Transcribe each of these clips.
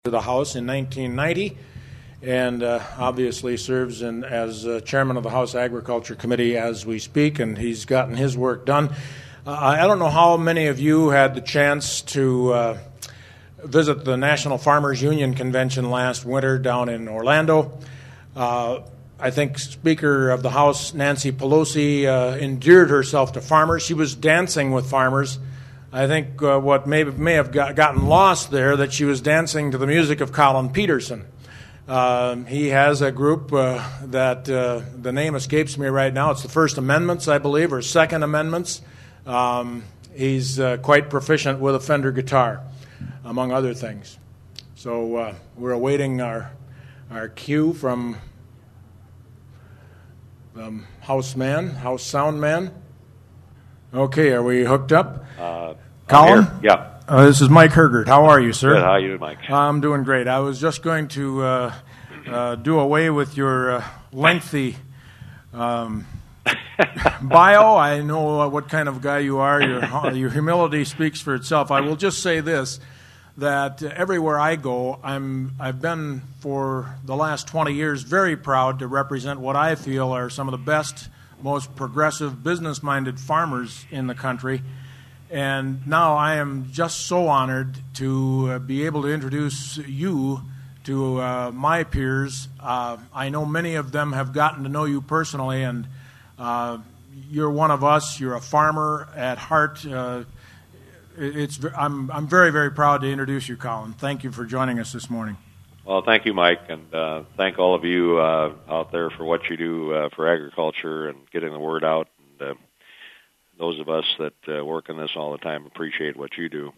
to the House in 1990 and obviously serves as chairman of the House Agriculture Committee as we speak, and he's gotten his work done. I don't know how many of you had the chance to visit the National Farmers Union Convention last winter down in Orlando. I think Speaker of the House Nancy Pelosi endeared herself to farmers. She was dancing with farmers. I think what may have gotten lost there, that she was dancing to the music of Colin Peterson. He has a group that the name escapes me right now. It's the First Amendments, I believe, or Second Amendments. He's quite proficient with a Fender guitar, among other things. So we're awaiting our cue from House Sound Man. Okay, are we hooked up? Colin? Yeah. This is Mike Hergert. How are you, sir? Good. How are you doing, Mike? I'm doing great. I was just going to do away with your lengthy bio. I know what kind of guy you are. Your humility speaks for itself. I will just say this, that everywhere I go, I've been for the last 20 years very proud to represent what I feel are some of the best, most progressive, business-minded farmers in the country. And now I am just so honored to be able to introduce you to my peers. I know many of them have gotten to know you personally, and you're one of us. You're a farmer at heart. I'm very, very proud to introduce you, Colin. Thank you for joining us this morning. Well, thank you, Mike, and thank all of you out there for what you do for agriculture and getting the word out. And those of us that work in this all the time appreciate what you do.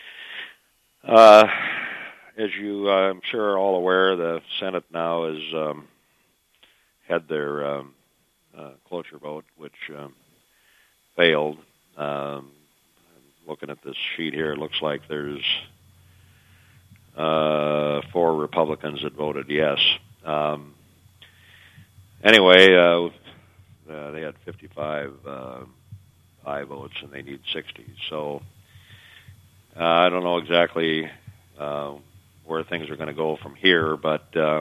As you, I'm sure, are all aware, the Senate now has had their cloture vote, which failed. Looking at this sheet here, it looks like there's 4 Republicans that voted yes. Anyway, they had 55 aye votes, and they need 60. So I don't know exactly where things are going to go from here, but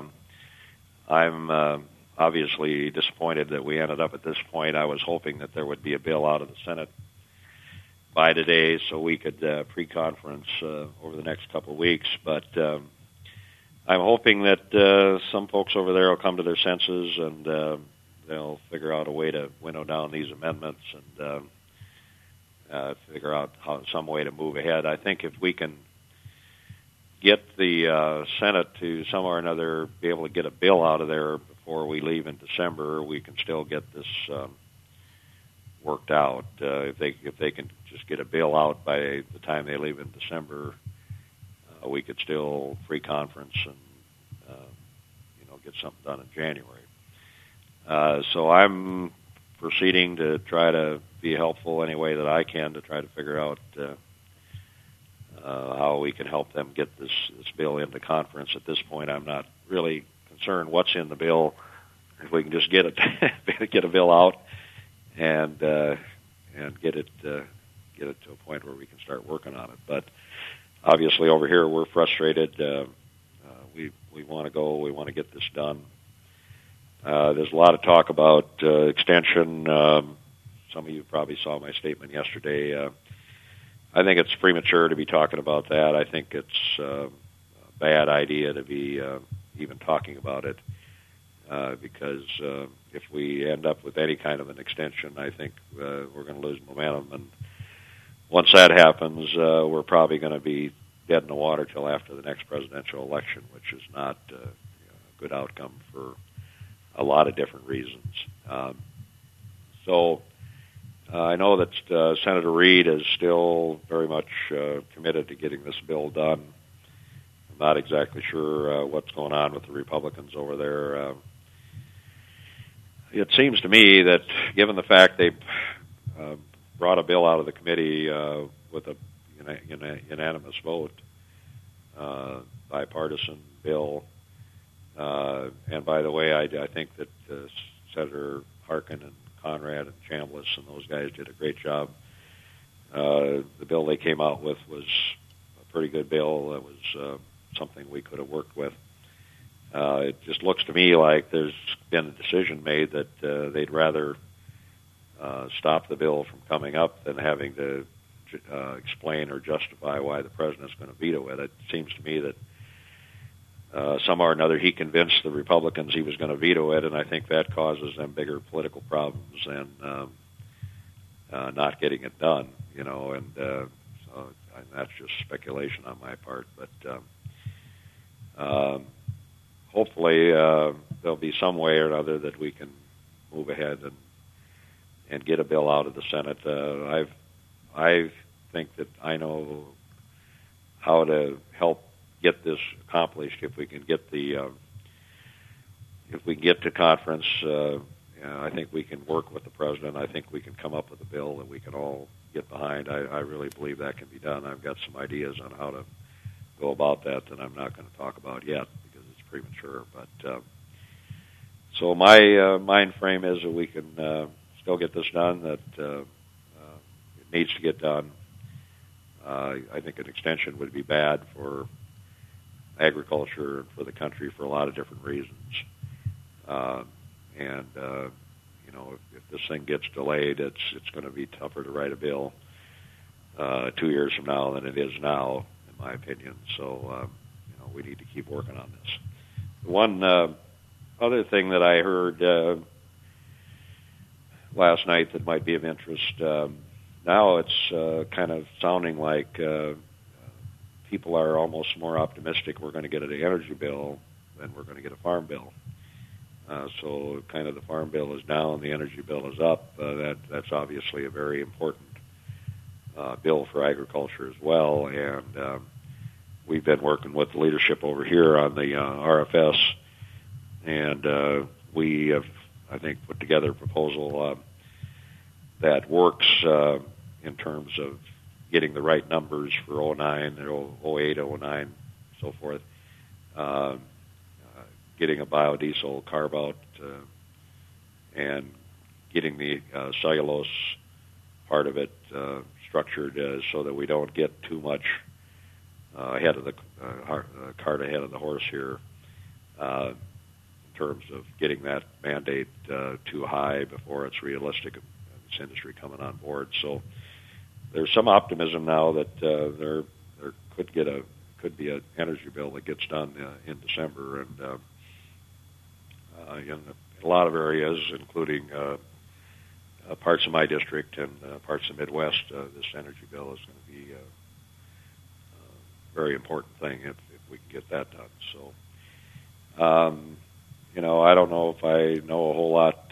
I'm obviously disappointed that we ended up at this point. I was hoping that there would be a bill out of the Senate by today so we could pre-conference over the next couple of weeks, but I'm hoping that some folks over there will come to their senses and they'll figure out a way to winnow down these amendments and figure out some way to move ahead. I think if we can get the Senate to somehow or another be able to get a bill out of there before we leave in December, we can still get this worked out. If they can just get a bill out by the time they leave in December, we could still free conference and get something done in January. So I'm proceeding to try to be helpful any way that I can to try to figure out how we can help them get this bill into conference. At this point, I'm not really concerned what's in the bill. If we can just get it, get a bill out, and get it to a point where we can start working on it. But obviously, over here we're frustrated. We want to go. We want to get this done. There's a lot of talk about extension. Some of you probably saw my statement yesterday. I think it's premature to be talking about that. I think it's a bad idea to be even talking about it because if we end up with any kind of an extension, I think we're going to lose momentum. And once that happens, we're probably going to be dead in the water till after the next presidential election, which is not a good outcome for a lot of different reasons. So I know that Senator Reid is still very much committed to getting this bill done. I'm not exactly sure what's going on with the Republicans over there. It seems to me that given the fact they brought a bill out of the committee with a unanimous vote, bipartisan bill, and by the way, I think that Senator Harkin and Conrad and Chambliss and those guys did a great job. The bill they came out with was a pretty good bill. It was something we could have worked with. It just looks to me like there's been a decision made that they'd rather stop the bill from coming up than having to explain or justify why the president's going to veto it. It seems to me that somehow or another he convinced the Republicans he was going to veto it, and I think that causes them bigger political problems than not getting it done, and so that's just speculation on my part. But hopefully there'll be some way or another that we can move ahead and get a bill out of the Senate. I think that I know how to help get this accomplished if we can get to conference. I think we can work with the president. I think we can come up with a bill that we can all get behind. I really believe that can be done. I've got some ideas on how to go about that I'm not going to talk about yet because it's premature. But so my mind frame is that we can still get this done, that it needs to get done. I think an extension would be bad for agriculture and for the country for a lot of different reasons. If this thing gets delayed, it's going to be tougher to write a bill 2 years from now than it is now, in my opinion. So, we need to keep working on this. One other thing that I heard last night that might be of interest, now it's kind of sounding like people are almost more optimistic we're going to get an energy bill than we're going to get a farm bill. So kind of the farm bill is down, the energy bill is up. That's obviously a very important bill for agriculture as well. And we've been working with the leadership over here on the RFS, and we have, I think, put together a proposal that works in terms of getting the right numbers for 09, 08, 09, so forth. Getting a biodiesel carve-out and getting the cellulose part of it structured so that we don't get too much ahead of the cart ahead of the horse here in terms of getting that mandate too high before it's realistic of this industry coming on board. So there's some optimism now that there could be an energy bill that gets done in December, and in a lot of areas, including parts of my district and parts of the Midwest, this energy bill is going to be a very important thing if we can get that done. So, I don't know if I know a whole lot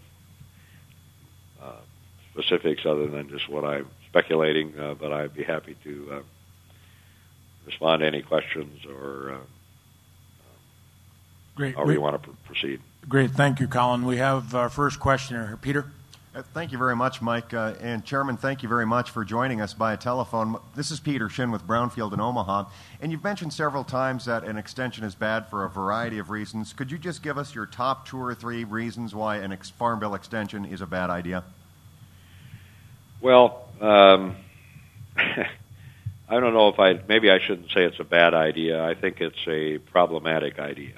specifics other than just what I'm speculating, but I'd be happy to respond to any questions or Great. however you want to proceed. Great. Thank you, Colin. We have our first questioner, Peter. Thank you very much, Mike. And Chairman, thank you very much for joining us by telephone. This is Peter Shin with Brownfield in Omaha. And you've mentioned several times that an extension is bad for a variety of reasons. Could you just give us your top 2 or 3 reasons why an Farm Bill extension is a bad idea? Well, I don't know if maybe I shouldn't say it's a bad idea. I think it's a problematic idea.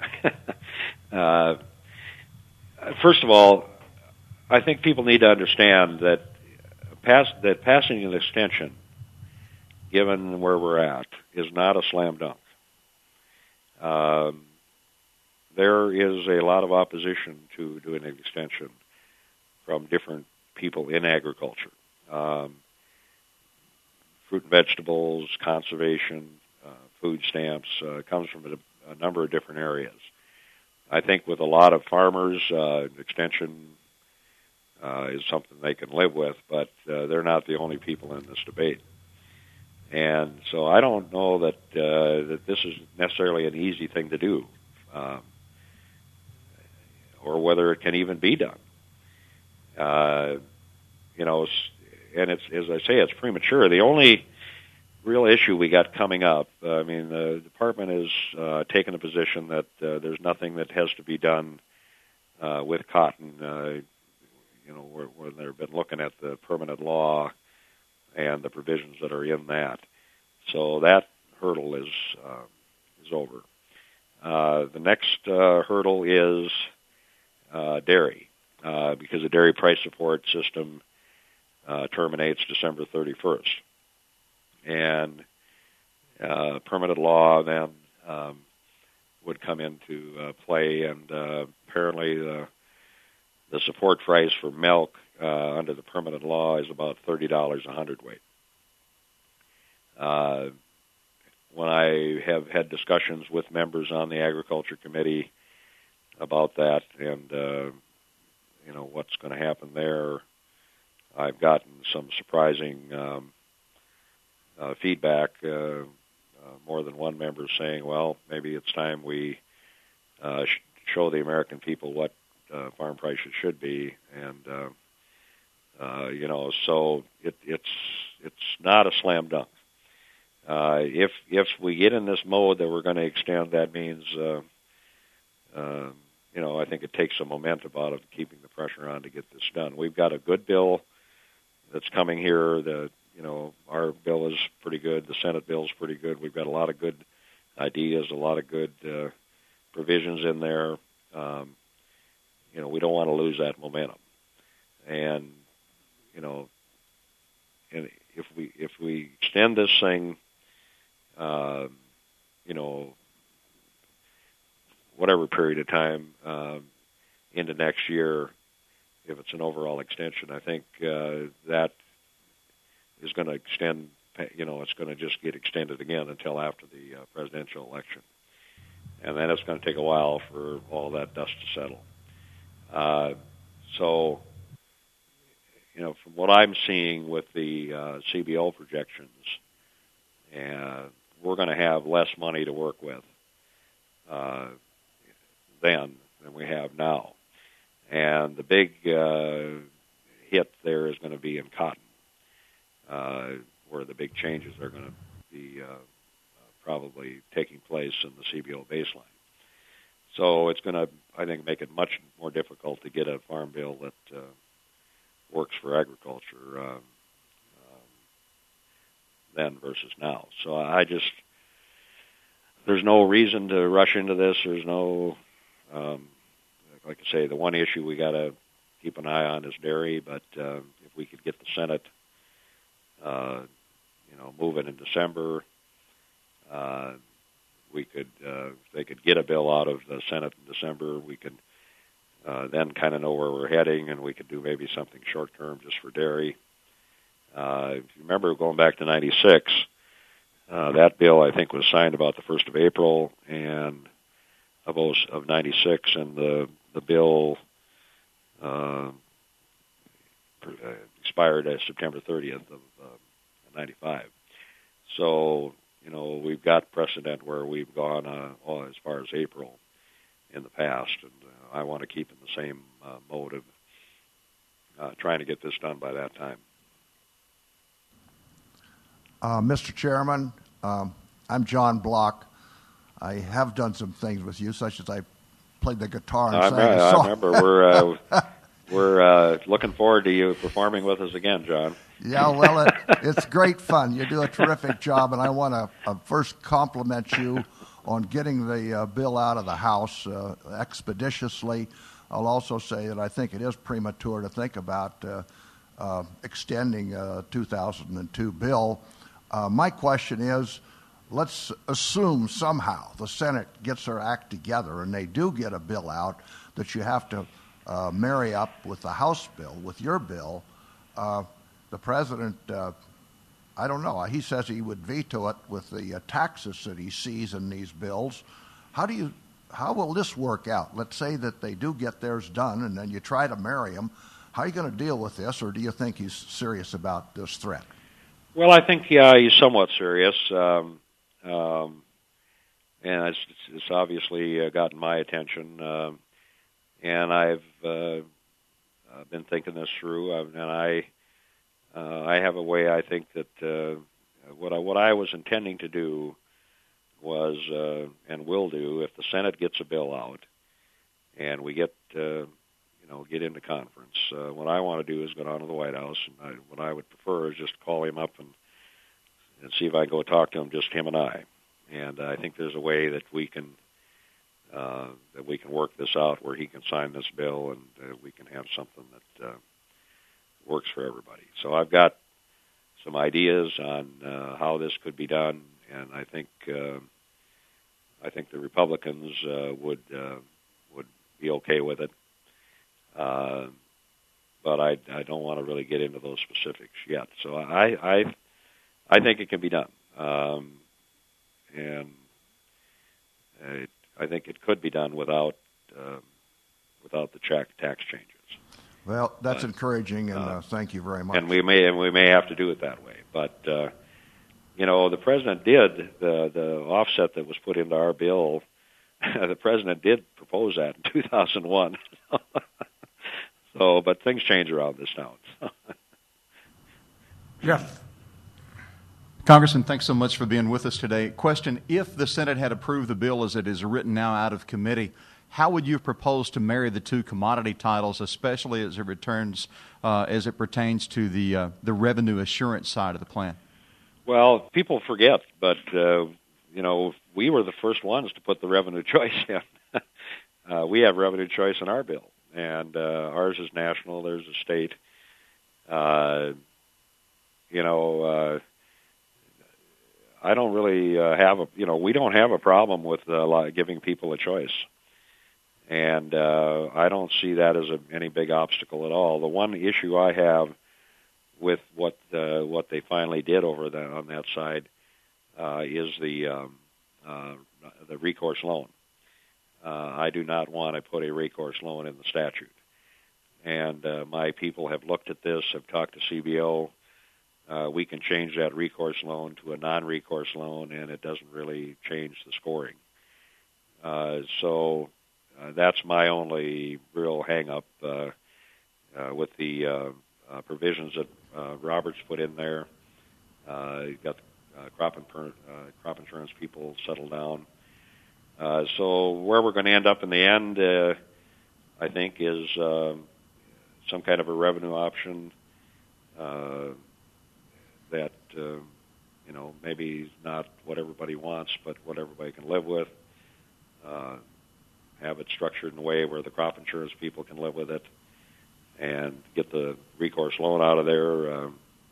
First of all, I think people need to understand that passing an extension, given where we're at, is not a slam dunk. There is a lot of opposition to doing an extension from different people in agriculture. Fruit and vegetables, conservation, food stamps, comes from a number of different areas. I think with a lot of farmers, extension is something they can live with, but they're not the only people in this debate. And so I don't know that this is necessarily an easy thing to do, or whether it can even be done. And it's, as I say, it's premature. The only real issue we got coming up, the department has taken a position that there's nothing that has to be done with cotton, where they've been looking at the permanent law and the provisions that are in that. So that hurdle is is over. The next hurdle is dairy, because the dairy price support system terminates December 31st. And permanent law then would come into play, and apparently the support price for milk under the permanent law is about $30 a hundredweight. When I have had discussions with members on the Agriculture Committee about that and, what's going to happen there, I've gotten some surprising feedback. More than one member saying, well, maybe it's time we show the American people what farm prices should be. And, so it's not a slam dunk. If we get in this mode that we're going to extend, that means, I think it takes some momentum out of keeping the pressure on to get this done. We've got a good bill that's coming here. Our bill is pretty good. The Senate bill is pretty good. We've got a lot of good ideas, a lot of good provisions in there. We don't want to lose that momentum. And, and if we extend this thing, whatever period of time into next year, if it's an overall extension, I think that is going to extend, it's going to just get extended again until after the presidential election. And then it's going to take a while for all that dust to settle. So, from what I'm seeing with the CBO projections, we're going to have less money to work with then than we have now. And the big hit there is going to be in cotton, where the big changes are going to be probably taking place in the CBO baseline. So it's going to, I think, make it much more difficult to get a farm bill that works for agriculture then versus now. So there's no reason to rush into this. There's no, like I say, the one issue we got to keep an eye on is dairy, but if we could get the Senate, moving in December, we could, if they could get a bill out of the Senate in December, we could then kind of know where we're heading, and we could do maybe something short-term just for dairy. If you remember going back to 96, that bill, I think, was signed about the 1st of April of 96, and the bill expired September 30th of 95. So, we've got precedent where we've gone as far as April in the past, and I want to keep in the same mode of trying to get this done by that time. Mr. Chairman, I'm John Block. I have done some things with you, such as I played the guitar and sang a song. I remember. We're looking forward to you performing with us again, John. Yeah, well, it's great fun. You do a terrific job, and I want to first compliment you on getting the bill out of the House expeditiously. I'll also say that I think it is premature to think about extending a 2002 bill. My question is, let's assume somehow the Senate gets their act together and they do get a bill out that you have to marry up with the House bill, with your bill. The president, I don't know, he says he would veto it with the taxes that he sees in these bills. How will this work out? Let's say that they do get theirs done and then you try to marry them. How are you going to deal with this, or do you think he's serious about this threat? Well, I think he's somewhat serious, and it's obviously gotten my attention, and I've been thinking this through, and I have a way. I think that what I was intending to do was and will do if the Senate gets a bill out, and we get into conference. What I want to do is go down to the White House, and what I would prefer is just call him up and see if I can go talk to him, just him and I. And I think there's a way that we can work this out where he can sign this bill and we can have something that works for everybody. So I've got some ideas on how this could be done, and I think the Republicans would be okay with it. But I don't want to really get into those specifics yet. So I think it can be done, and I think it could be done without the tax changes. Well, that's encouraging, and thank you very much. And we may have to do it that way. But the president did the offset that was put into our bill. The president did propose that in 2001. So, but things change around this town. Jeff. Congressman, thanks so much for being with us today. Question, if the Senate had approved the bill as it is written now out of committee, how would you propose to marry the two commodity titles, especially as it pertains to the revenue assurance side of the plan? Well, people forget, but we were the first ones to put the revenue choice in. We have revenue choice in our bill, and ours is national, theirs is state. I don't really we don't have a problem with giving people a choice. And I don't see that as any big obstacle at all. The one issue I have with what they finally did on that side is the recourse loan. I do not want to put a recourse loan in the statute. And my people have looked at this, have talked to CBO. We can change that recourse loan to a non-recourse loan, and it doesn't really change the scoring. So that's my only real hang-up with the provisions that Roberts put in there. You've got crop insurance people settled down. So where we're going to end up in the end, I think, is some kind of a revenue option that maybe not what everybody wants, but what everybody can live with. Have it structured in a way where the crop insurance people can live with it, and get the recourse loan out of there.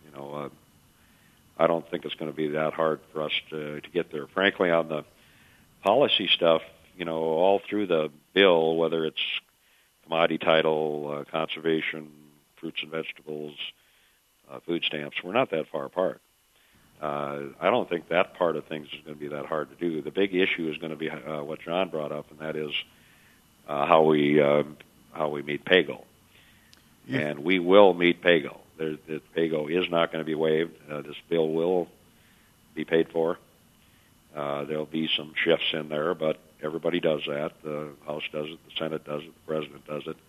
I don't think it's going to be that hard for us to get there. Frankly, on the policy stuff, all through the bill, whether it's commodity title, conservation, fruits and vegetables, food stamps, we're not that far apart. I don't think that part of things is going to be that hard to do. The big issue is going to be what John brought up, and that is how we meet PAYGO. Yeah. And we will meet PAYGO. The PAYGO is not going to be waived. This bill will be paid for. There'll be some shifts in there, but everybody does that. The House does it, the Senate does it, the President does it.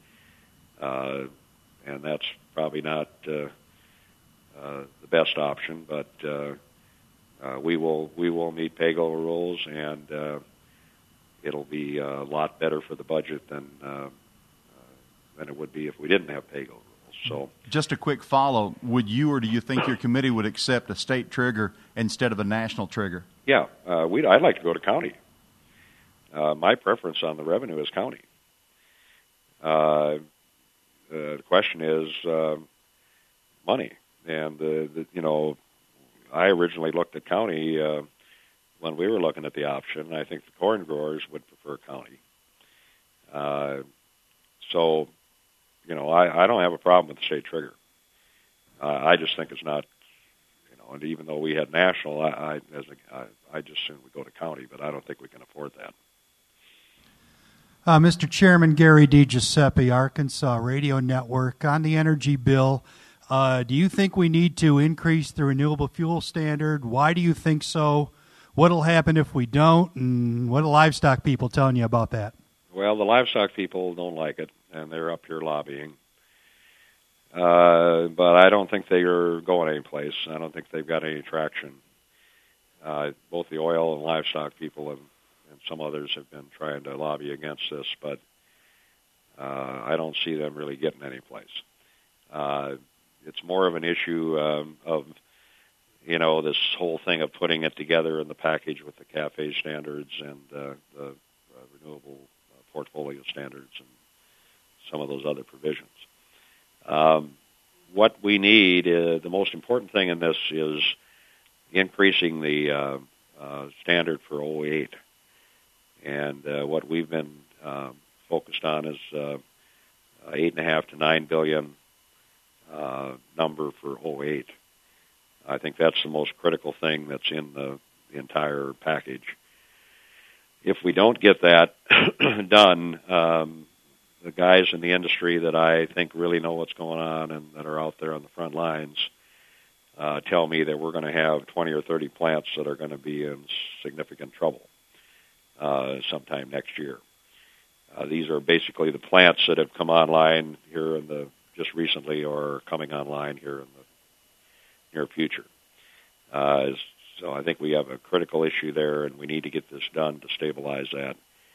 And that's probably not the best option, but we will meet PAYGO rules, and it'll be a lot better for the budget than it would be if we didn't have PAYGO rules. So, just a quick follow: would you, or do you think your committee would accept a state trigger instead of a national trigger? Yeah, I'd like to go to county. My preference on the revenue is county. The question is money. And, I originally looked at county when we were looking at the option. I think the corn growers would prefer county. So, I don't have a problem with the state trigger. I just think it's not, and even though we had national, I just assume we go to county, but I don't think we can afford that. Mr. Chairman, Gary DiGiuseppe, Arkansas Radio Network. On the energy bill, do you think we need to increase the renewable fuel standard? Why do you think so? What will happen if we don't? And what are livestock people telling you about that? Well, the livestock people don't like it, and they're up here lobbying. But I don't think they are going anyplace. I don't think they've got any traction. Both the oil and livestock people and some others have been trying to lobby against this, but I don't see them really getting anyplace. It's more of an issue of this whole thing of putting it together in the package with the CAFE standards and the renewable portfolio standards and some of those other provisions. What we need, the most important thing in this is increasing the standard for 08. And what we've been focused on is 8.5 to 9 billion number for 08. I think that's the most critical thing that's in the entire package. If we don't get that done, the guys in the industry that I think really know what's going on and that are out there on the front lines tell me that we're going to have 20 or 30 plants that are going to be in significant trouble sometime next year. These are basically the plants that have come online here just recently or coming online here in the near future. So I think we have a critical issue there, and we need to get this done to stabilize that.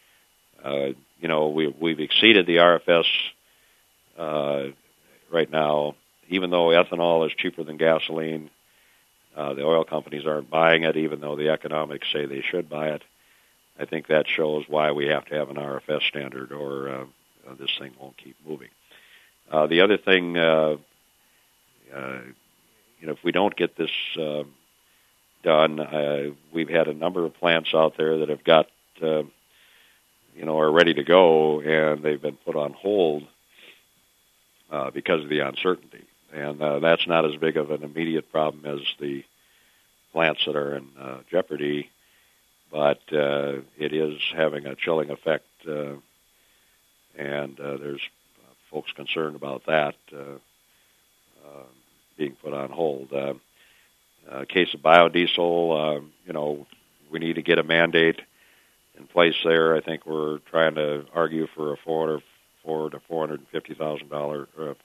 We've exceeded the RFS right now. Even though ethanol is cheaper than gasoline, the oil companies aren't buying it, even though the economics say they should buy it. I think that shows why we have to have an RFS standard, or this thing won't keep moving. The other thing, if we don't get this done, we've had a number of plants out there that have got, are ready to go, and they've been put on hold because of the uncertainty. And that's not as big of an immediate problem as the plants that are in jeopardy, but it is having a chilling effect, and there's folks concerned about that being put on hold. Case of biodiesel, we need to get a mandate in place there. I think we're trying to argue for a $400,000 to $450,000 or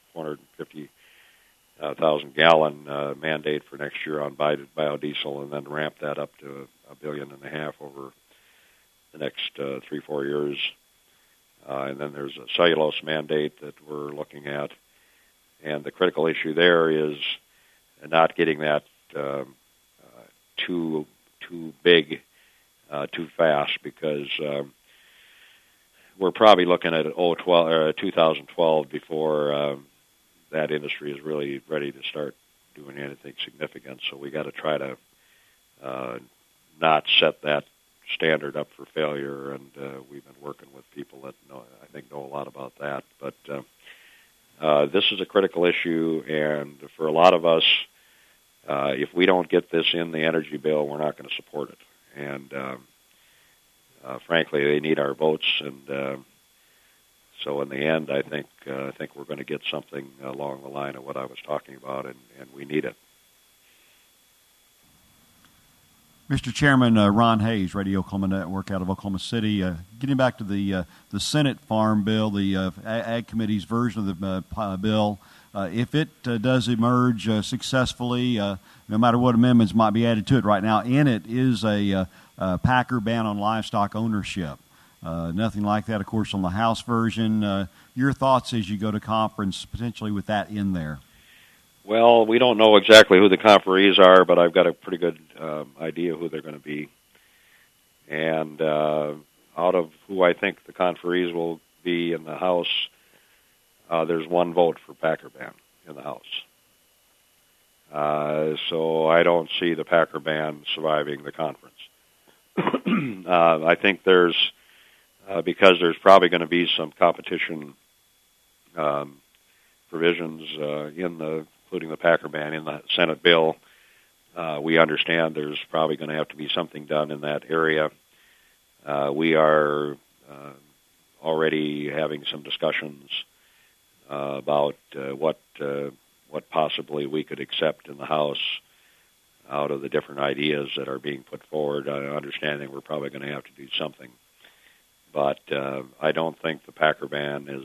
450,000 gallon mandate for next year on biodiesel, and then ramp that up to $1.5 billion over the next 3-4 years. And then there's a cellulose mandate that we're looking at, and the critical issue there is not getting that too big too fast, because we're probably looking at 2012 before that industry is really ready to start doing anything significant. So we got to try to not set that standard up for failure, and we've been working with people that know a lot about that. But this is a critical issue, and for a lot of us, if we don't get this in the energy bill, we're not going to support it. And frankly, they need our votes, and so in the end, I think we're going to get something along the line of what I was talking about, and we need it. Mr. Chairman, Ron Hayes, Radio Oklahoma Network out of Oklahoma City. Getting back to the Senate Farm Bill, the Ag Committee's version of the bill, if it does emerge successfully, no matter what amendments might be added to it right now, in it is a Packer ban on livestock ownership. Nothing like that, of course, on the House version. Your thoughts as you go to conference, potentially with that in there? Well, we don't know exactly who the conferees are, but I've got a pretty good idea who they're going to be. And out of who I think the conferees will be in the House, there's one vote for Packer ban in the House. So I don't see the Packer ban surviving the conference. I think there's, because there's probably going to be some competition provisions including the Packer ban in the Senate bill. We understand there's probably going to have to be something done in that area. We are already having some discussions about what possibly we could accept in the House out of the different ideas that are being put forward. Understanding we're probably going to have to do something, but I don't think the Packer ban is.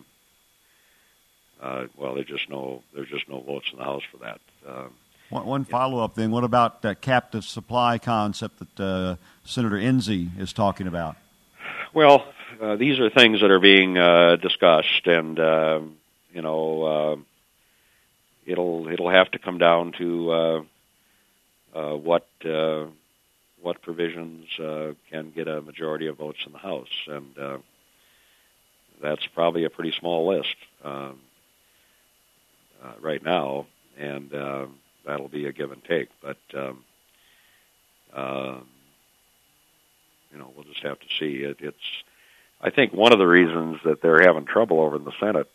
There's just no votes in the House for that. One follow-up then. What about that captive supply concept that Senator Enzi is talking about? Well, these are things that are being discussed, and it'll have to come down to what provisions can get a majority of votes in the House, and that's probably a pretty small list right now, and that'll be a give and take. But we'll just have to see. It's I think one of the reasons that they're having trouble over in the Senate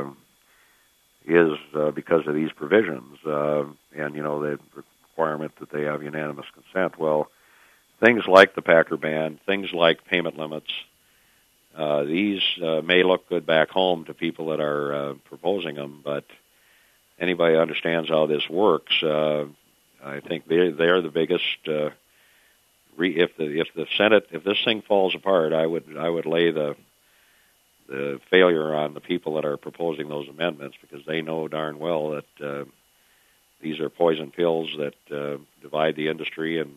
is because of these provisions, and the requirement that they have unanimous consent. Well, things like the Packer ban, things like payment limits, these may look good back home to people that are proposing them, but anybody who understands how this works, I think they're the biggest. If the Senate, if this thing falls apart, I would lay the failure on the people that are proposing those amendments, because they know darn well that these are poison pills that divide the industry and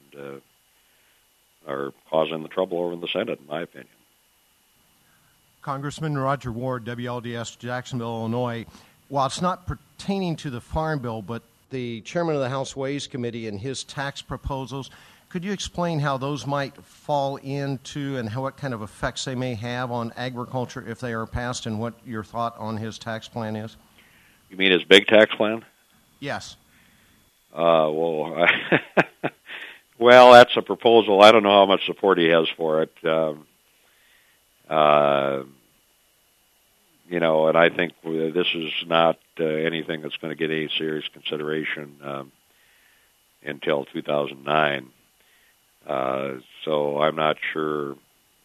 are causing the trouble over in the Senate, in my opinion. Congressman Roger Ward, WLDS, Jacksonville, Illinois. While it's not pertaining to the Farm Bill, but the chairman of the House Ways Committee and his tax proposals, could you explain how those might fall into and what kind of effects they may have on agriculture if they are passed, and what your thought on his tax plan is? You mean his big tax plan? Yes. Well, that's a proposal. I don't know how much support he has for it. And I think this is not anything that's going to get any serious consideration until 2009. So I'm not sure,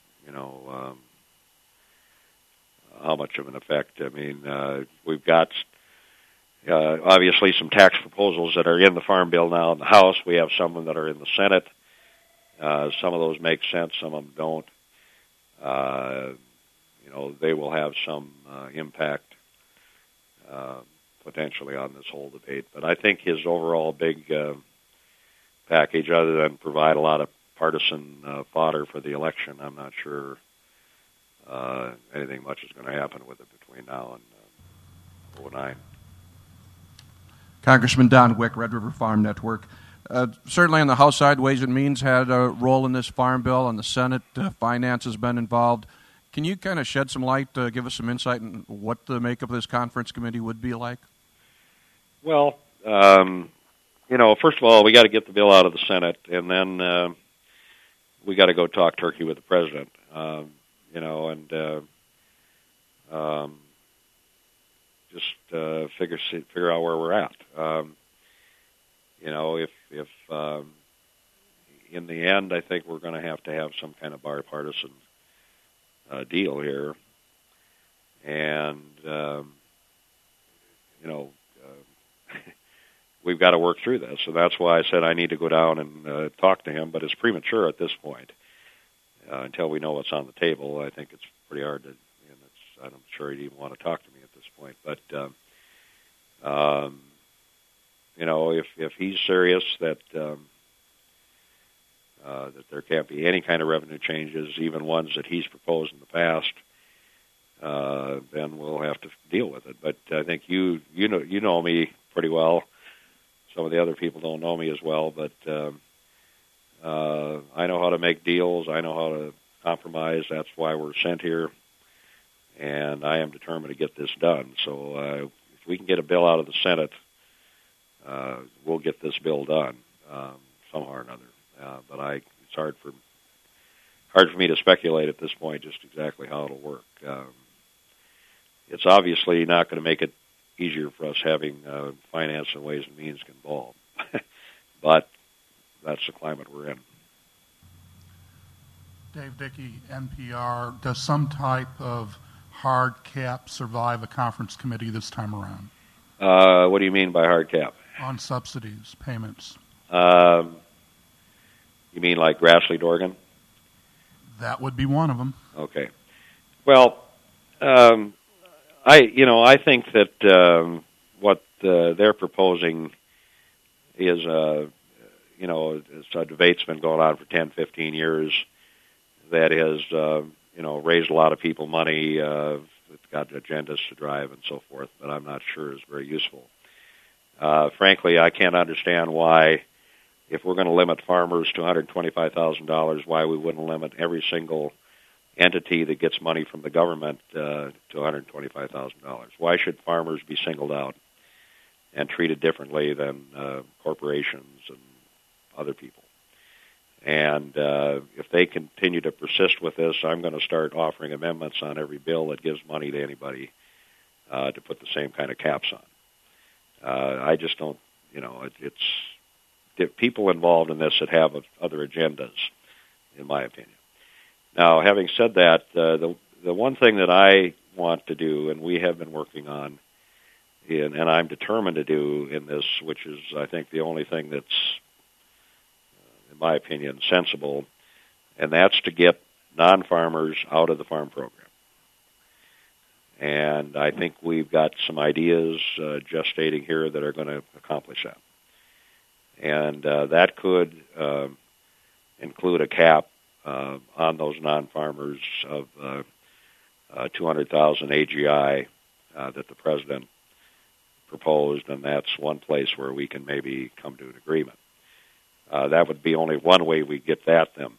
how much of an effect. I mean, we've got obviously some tax proposals that are in the Farm Bill now in the House. We have some that are in the Senate. Some of those make sense, some of them don't. They will have some impact potentially on this whole debate. But I think his overall big package, other than provide a lot of partisan fodder for the election, I'm not sure anything much is going to happen with it between now and 2009. Congressman Don Wick, Red River Farm Network. Certainly on the House side, Ways and Means had a role in this Farm Bill. On the Senate, Finance has been involved. Can you kind of shed some light, give us some insight on what the makeup of this conference committee would be like? Well, first of all, we got to get the bill out of the Senate, and then we got to go talk turkey with the president, just figure out where we're at. If in the end, I think we're going to have some kind of bipartisan deal here, and we've got to work through this. So that's why I said I need to go down and talk to him, but it's premature at this point until we know what's on the table. I think it's pretty hard to, I'm sure he'd even want to talk to me at this point. But if he's serious that there can't be any kind of revenue changes, even ones that he's proposed in the past, then we'll have to deal with it. But I think you know me pretty well. Some of the other people don't know me as well, but I know how to make deals. I know how to compromise. That's why we're sent here, and I am determined to get this done. So if we can get a bill out of the Senate, we'll get this bill done somehow or another. But it's hard for me to speculate at this point just exactly how it'll work. It's obviously not going to make it easier for us having Finance and Ways and Means involved, but that's the climate we're in. Dave Dickey, NPR. Does some type of hard cap survive a conference committee this time around? What do you mean by hard cap? On subsidies, payments. You mean like Grassley Dorgan? That would be one of them. Okay. Well, I think that what they're proposing is, it's a debate's been going on for 10, 15 years that has, raised a lot of people money. It's got agendas to drive and so forth, but I'm not sure is very useful. Frankly, I can't understand why if we're going to limit farmers to $125,000, why we wouldn't limit every single entity that gets money from the government to $125,000. Why should farmers be singled out and treated differently than corporations and other people? And if they continue to persist with this, I'm going to start offering amendments on every bill that gives money to anybody to put the same kind of caps on. I just don't, it's the people involved in this that have other agendas, in my opinion. Now, having said that, the one thing that I want to do, and we have been working on, and I'm determined to do in this, which is, I think, the only thing that's, in my opinion, sensible, and that's to get non-farmers out of the farm program. And I think we've got some ideas gestating here that are going to accomplish that. And that could include a cap on those non-farmers of 200,000 AGI that the President proposed, and that's one place where we can maybe come to an agreement. That would be only one way we get that then.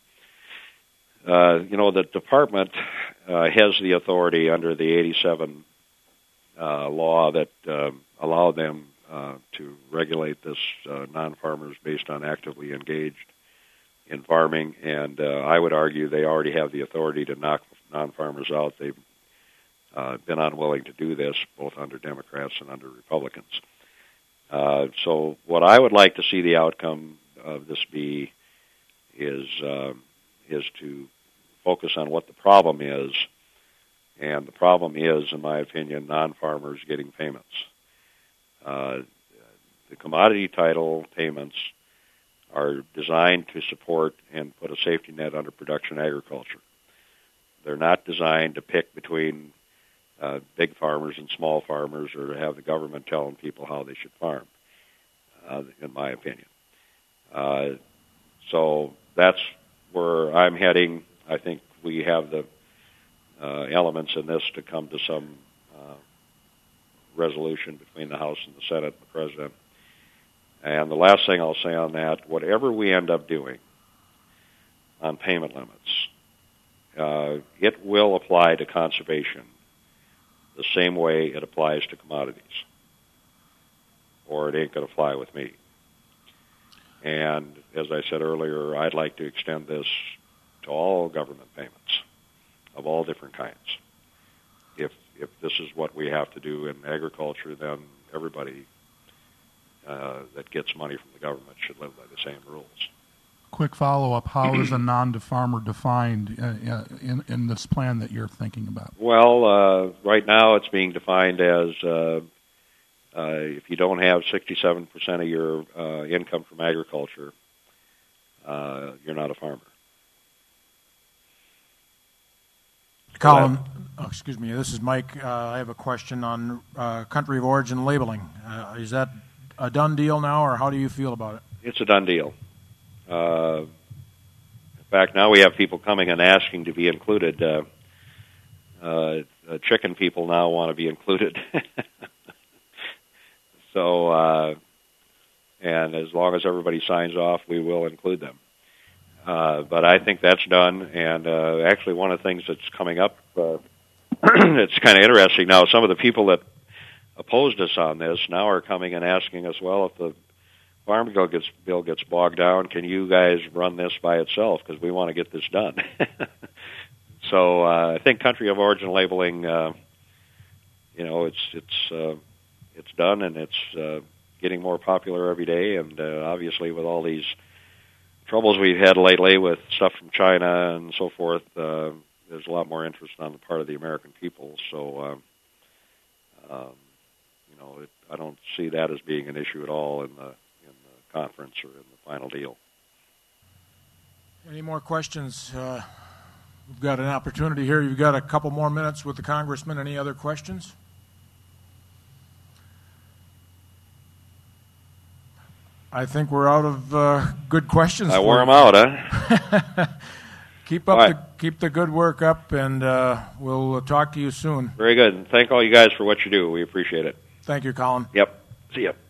The department has the authority under the 87 law that allowed them to regulate this non-farmers based on actively engaged in farming, and I would argue they already have the authority to knock non-farmers out. They've been unwilling to do this, both under Democrats and under Republicans. So what I would like to see the outcome of this be is to focus on what the problem is, and the problem is, in my opinion, non-farmers getting payments. The commodity title payments are designed to support and put a safety net under production agriculture. They're not designed to pick between big farmers and small farmers or to have the government telling people how they should farm, in my opinion. So that's where I'm heading. I think we have the elements in this to come to some resolution between the House and the Senate and the President. And the last thing I'll say on that, whatever we end up doing on payment limits, it will apply to conservation the same way it applies to commodities, or it ain't going to fly with me. And as I said earlier, I'd like to extend this to all government payments of all different kinds. If this is what we have to do in agriculture, then everybody that gets money from the government should live by the same rules. Quick follow-up, how is a non-farmer defined in this plan that you're thinking about? Well, right now it's being defined as if you don't have 67% of your income from agriculture, you're not a farmer. Colin, excuse me, this is Mike. I have a question on country of origin labeling. Is that a done deal now, or how do you feel about it? It's a done deal. In fact, now we have people coming and asking to be included. Chicken people now want to be included. So, and as long as everybody signs off, we will include them. But I think that's done, and actually one of the things that's coming up, it's kind of interesting now, some of the people that opposed us on this now are coming and asking us, well, if the Farm Bill gets bogged down, can you guys run this by itself, because we want to get this done. So I think country of origin labeling, it's done, and it's getting more popular every day, and obviously with all these troubles we've had lately with stuff from China and so forth, there's a lot more interest on the part of the American people. So, I don't see that as being an issue at all in the conference or in the final deal. Any more questions? We've got an opportunity here. You've got a couple more minutes with the congressman. Any other questions? I think we're out of good questions. I wore them out, huh? Keep the good work up, and we'll talk to you soon. Very good. And thank all you guys for what you do. We appreciate it. Thank you, Colin. Yep. See ya.